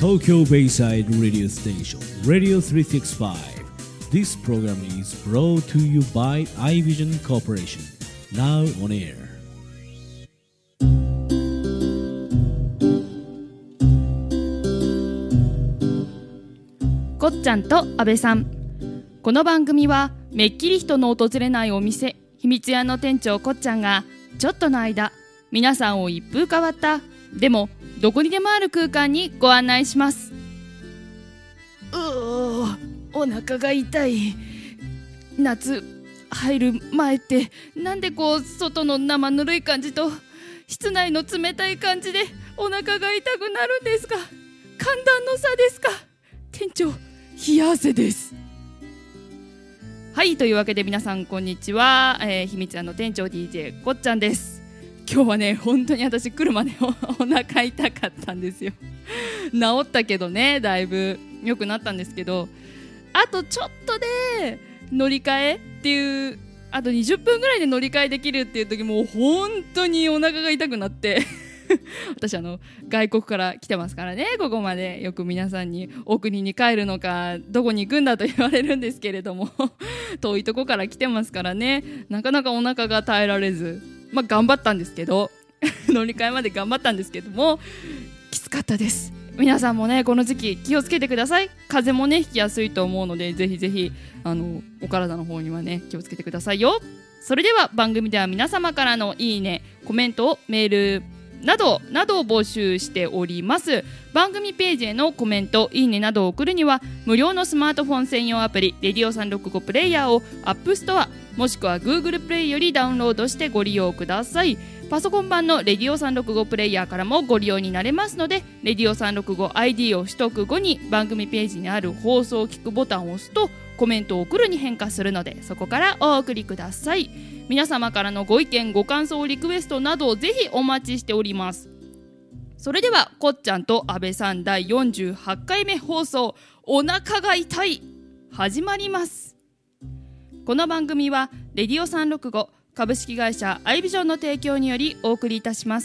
Tokyo Bayside Radio Station, Radio 365. This program is brought to you by iVision Corporation. Now on air. こっちゃんと安倍さん。この番組はめっきり人の訪れないお店、秘密屋の店長こっちゃんがちょっとの間、皆さんを一風変わったでもどこにでもある空間にご案内します。お腹が痛い。夏入る前ってなんでこう外の生ぬるい感じと室内の冷たい感じでお腹が痛くなるんですか？寒暖の差ですか？店長、冷や汗です。はい、というわけで皆さんこんにちは、秘密屋の店長 DJ こっちゃんです。今日はね、本当に私来るまでお腹痛かったんですよ。治ったけどね、だいぶ良くなったんですけど、あとちょっとで乗り換えっていう、あと20分ぐらいで乗り換えできるっていう時、もう本当にお腹が痛くなって私外国から来てますからね、ここまで。よく皆さんにお国に帰るのかどこに行くんだと言われるんですけれども遠いとこから来てますからね、なかなかお腹が耐えられず、頑張ったんですけど乗り換えまで頑張ったんですけども、きつかったです。皆さんもね、この時期気をつけてください。風邪もね、ひきやすいと思うので、ぜひぜひお体の方にはね、気をつけてくださいよ。それでは番組では皆様からのいいね、コメント、メールなどを募集しております。番組ページへのコメント、いいねなどを送るには無料のスマートフォン専用アプリレディオ365プレイヤーを App Store もしくは Google プレイよりダウンロードしてご利用ください。パソコン版のレディオ365プレイヤーからもご利用になれますので、レディオ 365ID を取得後に番組ページにある放送を聞くボタンを押すとコメントを送るに変化するので、そこからお送りください。皆様からのご意見、ご感想、リクエストなどをぜひお待ちしております。それではこっちゃんと安倍さん第48回目放送、お腹が痛い、始まります。この番組はレディオ365株式会社アイビジョンの提供によりお送りいたします。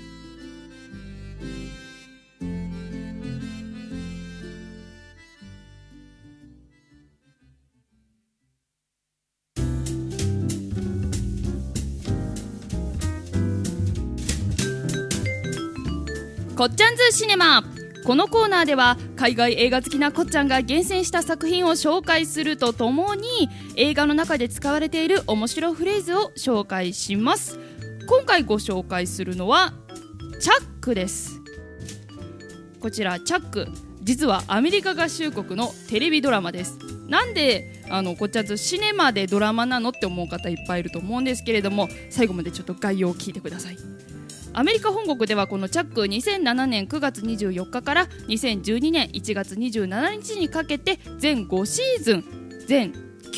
こっちゃんずシネマ。このコーナーでは海外映画好きなこっちゃんが厳選した作品を紹介するとともに、映画の中で使われている面白フレーズを紹介します。今回ご紹介するのはチャックです。こちらチャック、実はアメリカ合衆国のテレビドラマです。なんでこっちゃんずシネマでドラマなのって思う方いっぱいいると思うんですけれども、最後までちょっと概要を聞いてください。アメリカ本国ではこのチャック、2007年9月24日から2012年1月27日にかけて全5シーズン全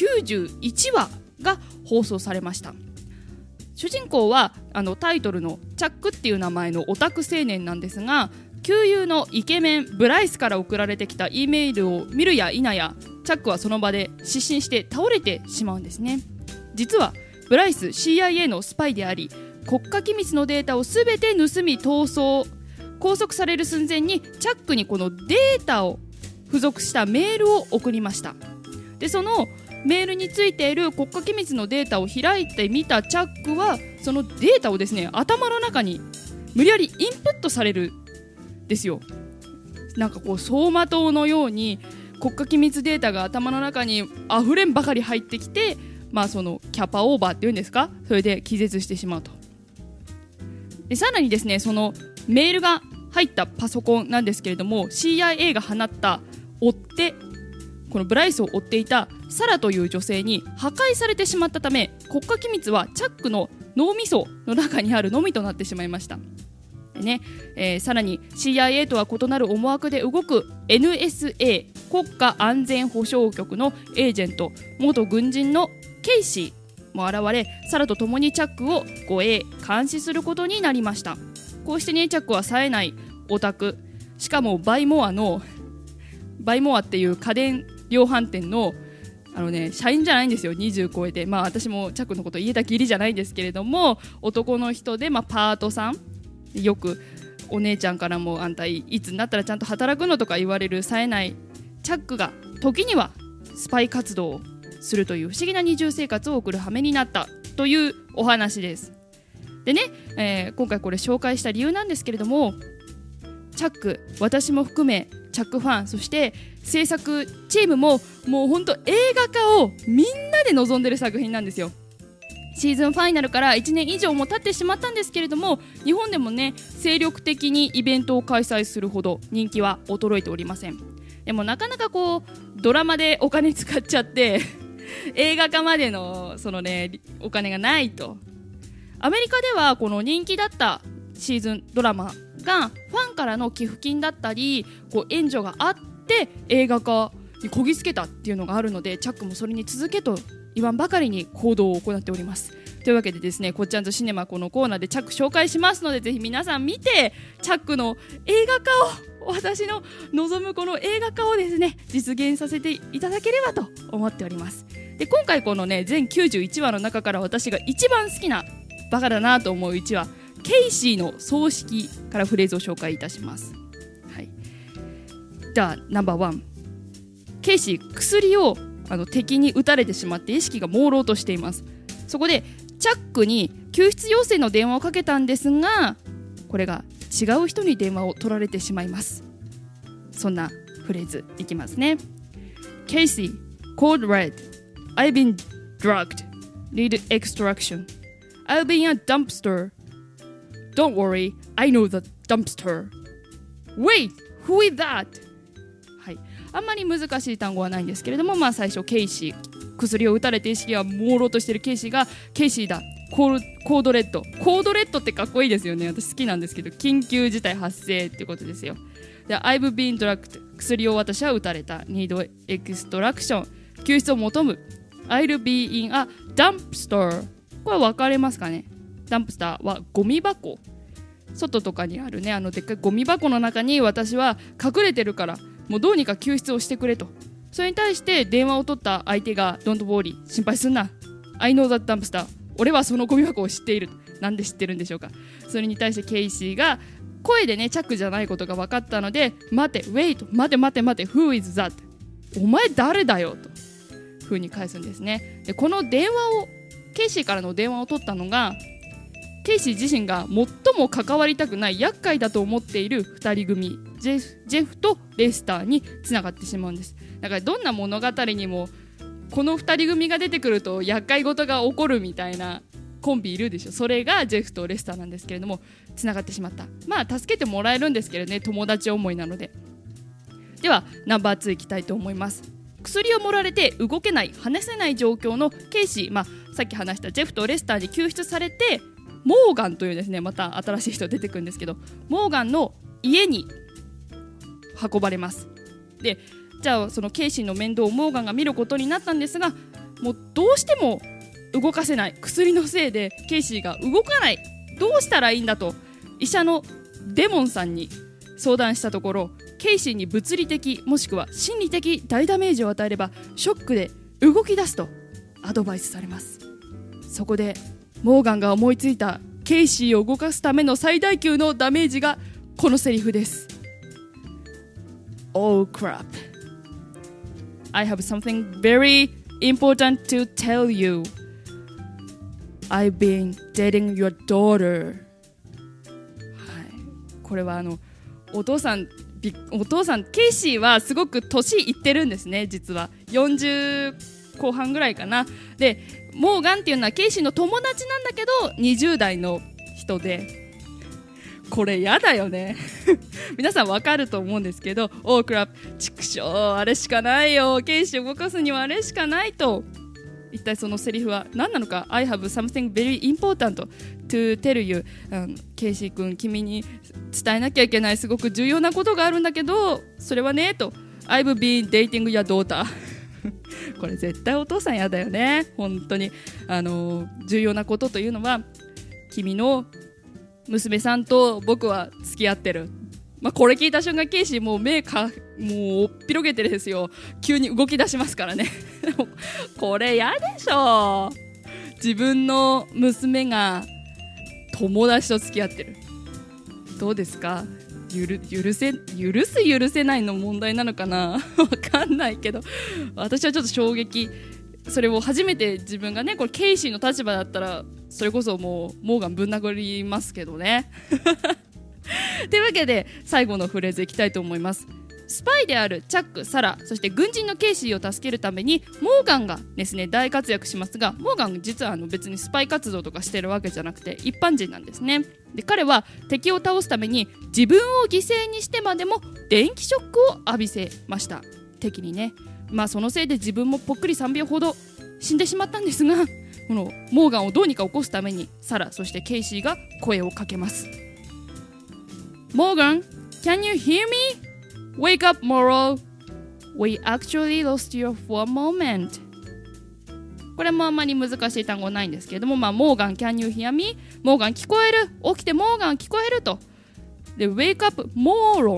91話が放送されました。主人公はタイトルのチャックっていう名前のオタク青年なんですが、旧友のイケメンブライスから送られてきた E メールを見るや否や、チャックはその場で失神して倒れてしまうんですね。実はブライス CIA のスパイであり、国家機密のデータをすべて盗み逃走、拘束される寸前にチャックにこのデータを付属したメールを送りました。でそのメールについている国家機密のデータを開いてみたチャックは、そのデータをですね、頭の中に無理やりインプットされるんですよ。なんかこう走馬灯のように国家機密データが頭の中に溢れんばかり入ってきて、そのキャパオーバーっていうんですか、それで気絶してしまうと。でさらにですね、そのメールが入ったパソコンなんですけれども、 CIA が放った追って、このブライスを追っていたサラという女性に破壊されてしまったため、国家機密はチャックの脳みその中にあるのみとなってしまいました。でね、さらに CIA とは異なる思惑で動く NSA 国家安全保障局のエージェント、元軍人のケイシーも現れ、サラと共にチャックを護衛監視することになりました。こうしてね、チャックは冴えないオタク、しかもバイモアっていう家電量販店の社員じゃないんですよ。20超えて、私もチャックのこと言えたきりじゃないんですけれども、男の人で、パートさん、よくお姉ちゃんからもあんたいつになったらちゃんと働くのとか言われる冴えないチャックが時にはスパイ活動をするという不思議な二重生活を送る羽目になったというお話です。でね、今回これ紹介した理由なんですけれども、チャック、私も含めチャックファン、そして制作チームももう本当映画化をみんなで望んでる作品なんですよ。シーズンファイナルから1年以上も経ってしまったんですけれども、日本でもね精力的にイベントを開催するほど人気は衰えておりません。でもなかなかこうドラマでお金使っちゃって映画化までのそのねお金がないと。アメリカではこの人気だったシーズンドラマがファンからの寄付金だったりこう援助があって映画化にこぎつけたっていうのがあるので、チャックもそれに続けと言わんばかりに行動を行っております。というわけでですね、こっちゃんとシネマこのコーナーでチャック紹介しますので、ぜひ皆さん見てチャックの映画化を、私の望むこの映画化をですね実現させていただければと思っております。で今回このね全91話の中から私が一番好きなバカだなと思う1話、ケイシーの葬式からフレーズを紹介いたします。はい、じゃあナンバーワン、ケイシー薬を敵に撃たれてしまって意識が朦朧としています。そこでチャックに救出要請の電話をかけたんですが、これが違う人に電話を取られてしまいます。そんなフレーズいきますね。 Casey, code red, I've been drugged, need extraction, I'll be in a dumpster, don't worry, I know the dumpster, wait, who is that? はい、あんまり難しい単語はないんですけれども、最初ケイシー、薬を打たれて意識が朦朧としているケイシーがケイシーだ、コードレッドってかっこいいですよね。私好きなんですけど、緊急事態発生ってことですよ。で I've been drugged、 薬を私は打たれた、 need extraction、 救出を求む、 I'll be in a dumpster、 これ分かれますかね。ダンプスターはゴミ箱、外とかにあるねでっかいゴミ箱の中に私は隠れてるからもうどうにか救出をしてくれと。それに対して電話を取った相手が Don't worry、 心配すんな、 I know that dumpster、 俺はそのゴミ箱を知っている。なんで知ってるんでしょうか。それに対してケイシーが声でねチャックじゃないことが分かったので、待て wait、 待て who is that、 お前誰だよと風に返すんですね。でこの電話をケイシーからの電話を取ったのが、ケイシー自身が最も関わりたくない厄介だと思っている2人組、ジェフとレスターにつながってしまうんです。だからどんな物語にもこの2人組が出てくると厄介事が起こるみたいなコンビいるでしょ。それがジェフとレスターなんですけれども、つながってしまった。助けてもらえるんですけどね、友達思いなので。ではナンバー2いきたいと思います。薬を盛られて動けない、話せない状況のケイシー、さっき話したジェフとレスターに救出されて、モーガンというですね、また新しい人出てくるんですけど、モーガンの家に運ばれます。でじゃあそのケイシーの面倒をモーガンが見ることになったんですが、もうどうしても動かせない、薬のせいでケイシーが動かない、どうしたらいいんだと医者のデモンさんに相談したところ、ケイシーに物理的もしくは心理的大ダメージを与えればショックで動き出すとアドバイスされます。そこでモーガンが思いついたケイシーを動かすための最大級のダメージがこのセリフです。 Oh crap, I have something very important to tell you, I've been dating your daughter、はい、これはお父さんケイシーはすごく年いってるんですね。実は40後半ぐらいかな。でモーガンっていうのはケイシーの友達なんだけど20代の人で、これやだよね皆さんわかると思うんですけど、オークラップ、畜生あれしかないよ、ケイシーを動かすにはあれしかないと。一体そのセリフは何なのか。 I have something very important to tell you、ケイシー君、君に伝えなきゃいけないすごく重要なことがあるんだけど、それはねと I've been dating your daughter これ絶対お父さんやだよね。本当に重要なことというのは、君の娘さんと僕は付き合ってる。これ聞いた瞬間ケイシーもう目かもうおっぴろげてるですよ。急に動き出しますからねこれやでしょ。自分の娘が友達と付き合ってる。 どうですか？許せないの問題なのかなわかんないけど、私はちょっと衝撃。それを初めて自分がね、これケイシーの立場だったらそれこそもうモーガンぶん殴りますけどねというわけで最後のフレーズいきたいと思います。スパイであるチャック、サラ、そして軍人のケイシーを助けるためにモーガンがですね大活躍しますが、モーガン実は別にスパイ活動とかしてるわけじゃなくて一般人なんですね。で彼は敵を倒すために自分を犠牲にしてまでも電気ショックを浴びせました、敵にね。そのせいで自分もぽっくり3秒ほど死んでしまったんですが、このモーガンをどうにか起こすためにサラ、そしてケイシーが声をかけます。モーガン Can you hear me?Wake up, Moro. We actually lost you for a moment. これもあんまり難しい単語ないんですけれども、モーガン Can you hear me? モーガン聞こえる、起きてモーガン聞こえると。で Wake up, Moron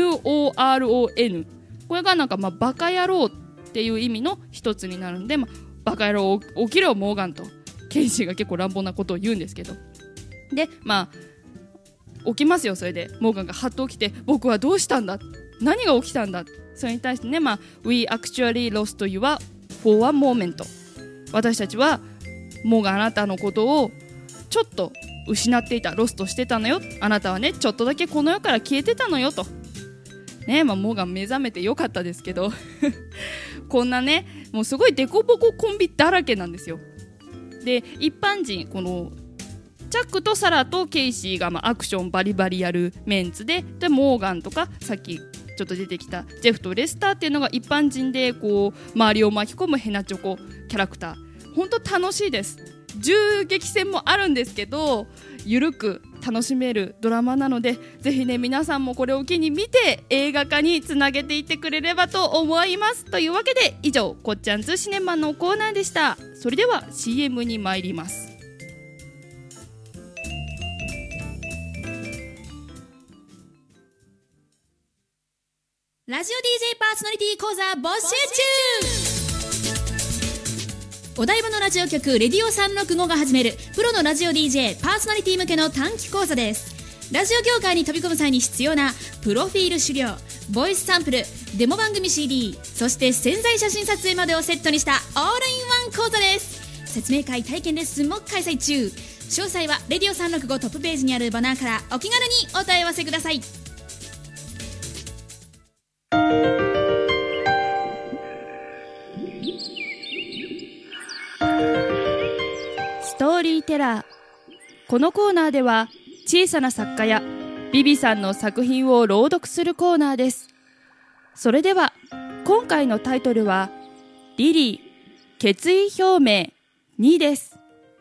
M-O-R-O-N これがバカ野郎っていう意味の一つになるんで、バカ野郎起きろモーガンとケイシーが結構乱暴なことを言うんですけど、で起きますよ。それでモーガンがハッと起きて、僕はどうしたんだ、何が起きたんだ。それに対してね、We actually lost you for a moment。 私たちはモーガンあなたのことをちょっと失っていた、ロストしてたのよ、あなたはねちょっとだけこの世から消えてたのよとね。モーガン目覚めてよかったですけどこんなねもうすごいデコボココンビだらけなんですよ。で一般人、このチャックとサラとケイシーがアクションバリバリやるメンツで、モーガンとかさっきちょっと出てきたジェフとレスターっていうのが一般人でこう周りを巻き込むヘナチョコキャラクター。本当楽しいです。銃撃戦もあるんですけどゆるく楽しめるドラマなので、ぜひね皆さんもこれを機に見て映画化につなげていってくれればと思います。というわけで以上こっちゃんズシネマのコーナーでした。それでは CM に参ります。 ラジオ DJ パーソナリティ講座募集中。お台場のラジオ局レディオ365が始めるプロのラジオ DJ パーソナリティ向けの短期講座です。ラジオ業界に飛び込む際に必要なプロフィール資料、ボイスサンプル、デモ番組 CD、 そして宣材写真撮影までをセットにしたオールインワン講座です。説明会、体験レッスンも開催中。詳細はレディオ365トップページにあるバナーからお気軽にお問い合わせください。 ストーリーテラー。このコーナーでは小さな作家やビビさんの作品を朗読するコーナーです。それでは今回のタイトルはリリー決意表明2です。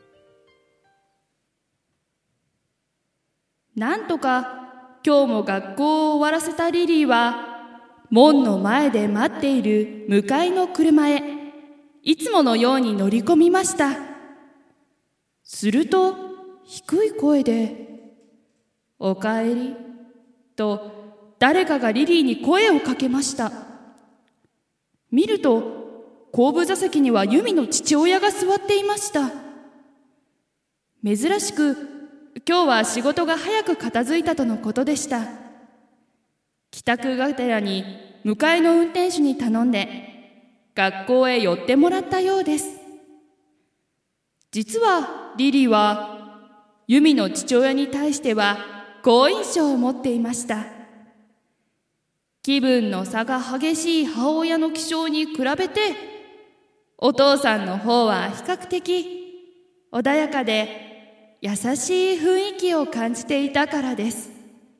なんとか今日も学校を終わらせたリリーは門の前で待っている向かいの車へいつものように乗り込みました。すると低い声でおかえりと誰かがリリーに声をかけました。見ると後部座席にはユミの父親が座っていました。珍しく今日は仕事が早く片付いたとのことでした。帰宅がてらに迎えの運転手に頼んで学校へ寄ってもらったようです。実はリリーはユミの父親に対しては好印象を持っていました。気分の差が激しい母親の気性に比べてお父さんの方は比較的穏やかで優しい雰囲気を感じていたからです。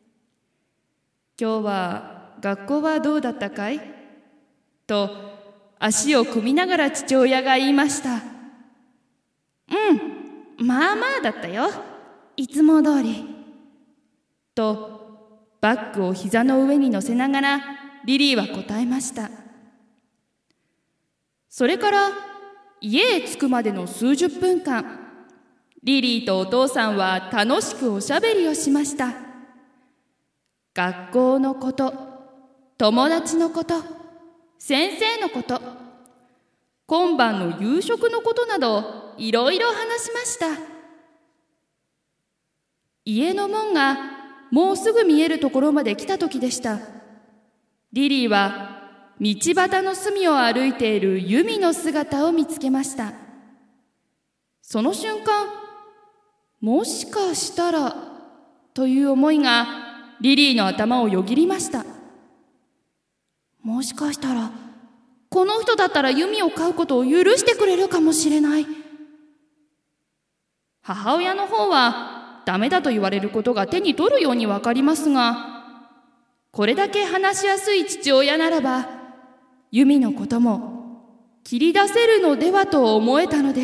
今日は学校はどうだったかいと足を組みながら父親が言いました。まあまあだったよ、いつも通りとバッグを膝の上に乗せながらリリーは答えました。それから家へ着くまでの数十分間、リリーとお父さんは楽しくおしゃべりをしました。学校のこと、友達のこと、先生のこと、今晩の夕食のことなどいろいろ話しました。家の門がもうすぐ見えるところまで来た時でした。リリーは道端の隅を歩いているユミの姿を見つけました。その瞬間、もしかしたらという思いがリリーの頭をよぎりました。もしかしたらこの人だったらユミを飼うことを許してくれるかもしれない。母親の方はダメだと言われることが手に取るようにわかりますが、これだけ話しやすい父親ならばユミのことも切り出せるのではと思えたのです。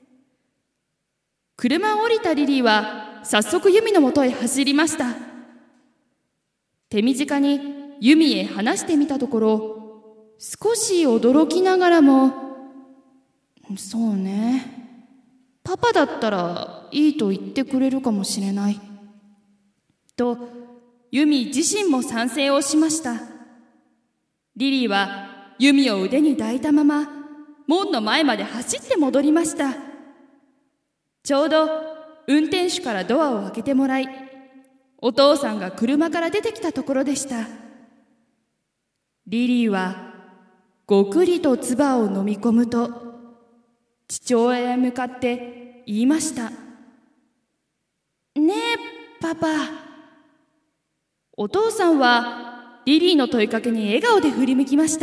車を降りたリリーは早速ユミのもとへ走りました。手短にユミへ話してみたところ、少し驚きながらも、そうね、パパだったらいいと言ってくれるかもしれないとユミ自身も賛成をしました。リリーはユミを腕に抱いたまま門の前まで走って戻りました。ちょうど運転手からドアを開けてもらい、お父さんが車から出てきたところでした。リリーはごくりと唾を飲み込むと、父親へ向かって言いました。ねえ、パパ。お父さんはリリーの問いかけに笑顔で振り向きました。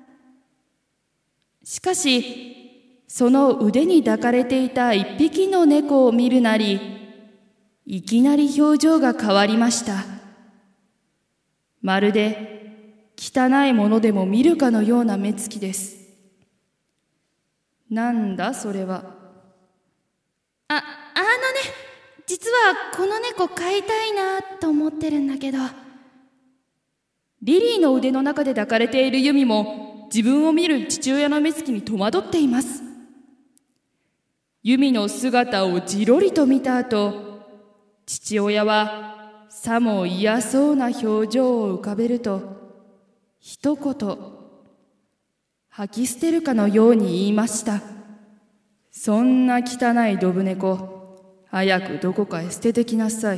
しかし、その腕に抱かれていた一匹の猫を見るなり、いきなり表情が変わりました。まるで汚いものでも見るかのような目つきです。なんだそれは。実はこの猫飼いたいなと思ってるんだけど。リリーの腕の中で抱かれているユミも自分を見る父親の目つきに戸惑っています。ユミの姿をじろりと見た後、父親はさも嫌そうな表情を浮かべると、一言吐き捨てるかのように言いました。そんな汚いドブ猫、早くどこかへ捨ててきなさい。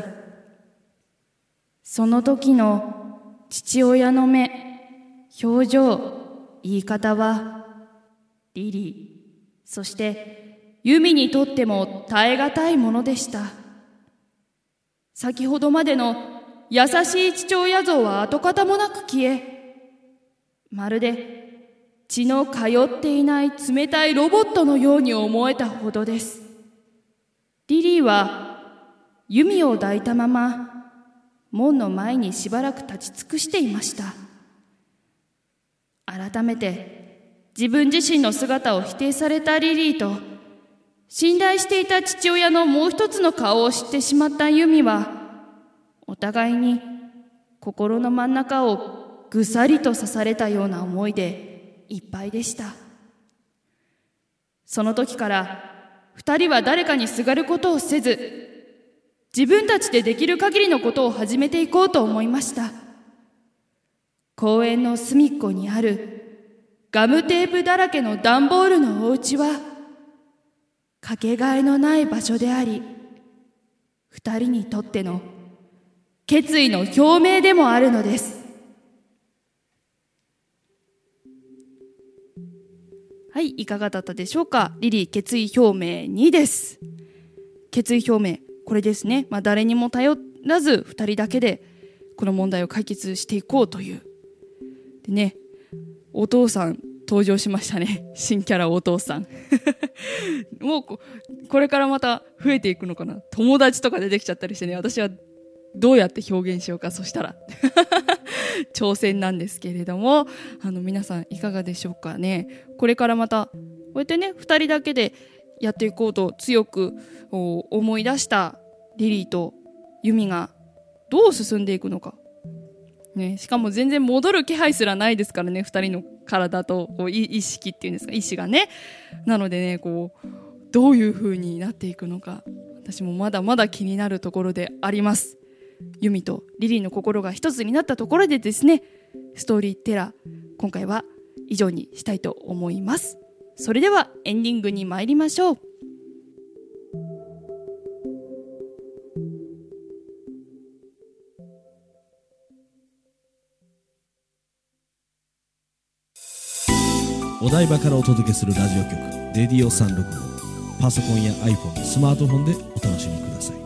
その時の父親の目、表情、言い方はリリー、そしてユミにとっても耐え難いものでした。先ほどまでの優しい父親像は跡形もなく消え、まるで血の通っていない冷たいロボットのように思えたほどです。リリーはユミを抱いたまま門の前にしばらく立ち尽くしていました。改めて自分自身の姿を否定されたリリーと、信頼していた父親のもう一つの顔を知ってしまったユミは、お互いに心の真ん中をぐさりと刺されたような思いでいっぱいでした。その時から二人は誰かにすがることをせず、自分たちでできる限りのことを始めていこうと思いました。公園の隅っこにあるガムテープだらけの段ボールのお家はかけがえのない場所であり、二人にとっての決意の表明でもあるのです。はい、いかがだったでしょうか。リリー決意表明2です。決意表明、これですね。誰にも頼らず2人だけでこの問題を解決していこうという。でね、お父さん登場しましたね。新キャラお父さん。もうこれからまた増えていくのかな。友達とか出てきちゃったりしてね、私はどうやって表現しようか。そしたら挑戦なんですけれども、皆さんいかがでしょうかね。これからまたこうやってね、2人だけでやっていこうと強く思い出したリリーとユミがどう進んでいくのか、ね、しかも全然戻る気配すらないですからね、2人の体と意識っていうんですか、意志がね。なのでね、どういう風になっていくのか、私もまだまだ気になるところであります。ユミとリリーの心が一つになったところでですね、ストーリーテラー今回は以上にしたいと思います。それではエンディングに参りましょう。 お台場からお届けするラジオ局レディオ365、パソコンや iPhone、スマートフォンでお楽しみください。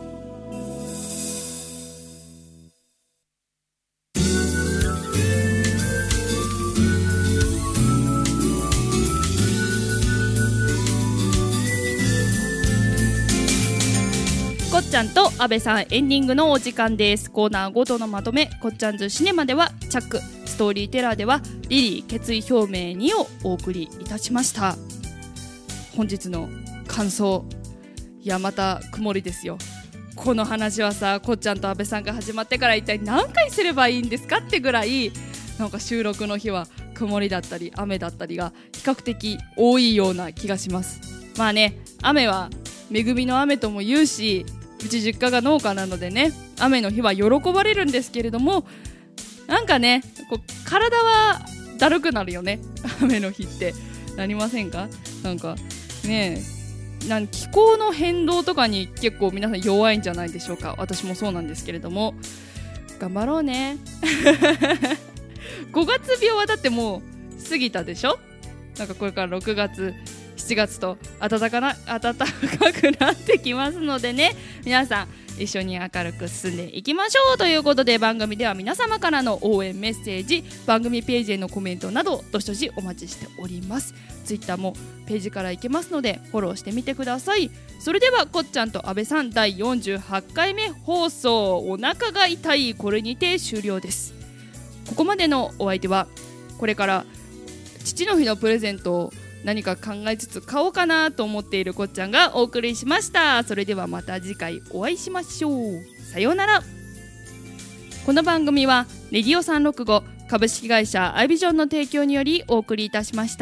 こっちゃんと安倍さんエンディングのお時間です。コーナーごとのまとめ、こっちゃんズシネマではチャック、ストーリーテラーではリリー決意表明2をお送りいたしました。本日の感想、いやまた曇りですよ。この話はさ、こっちゃんと安倍さんが始まってから一体何回すればいいんですかってぐらい、なんか収録の日は曇りだったり雨だったりが比較的多いような気がします。まあね、雨は恵みの雨とも言うし、うち実家が農家なのでね、雨の日は喜ばれるんですけれども、なんかね、こう体はだるくなるよね。雨の日ってなりませんか？なんかね、気候の変動とかに結構皆さん弱いんじゃないでしょうか。私もそうなんですけれども、頑張ろうね。5月病はだってもう過ぎたでしょ。なんかこれから6月7月と暖かくなってきますのでね、皆さん一緒に明るく進んでいきましょうということで、番組では皆様からの応援メッセージ、番組ページへのコメントなどどしどしお待ちしております。ツイッターもページから行けますのでフォローしてみてください。それではこっちゃんと安倍さん第48回目放送、お腹が痛い、これにて終了です。ここまでのお相手は、これから父の日のプレゼントを何か考えつつ買おうかなと思っているこっちゃんがお送りしました。それではまた次回お会いしましょう。さようなら。この番組はレディオ365株式会社アイビジョンの提供によりお送りいたしました。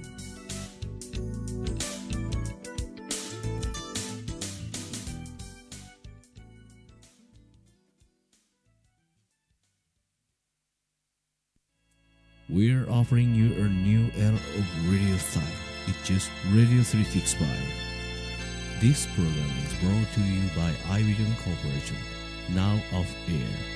We're offering you a new era of radio style. It's just Radio 365. This program is brought to you by iVision Corporation, now off air.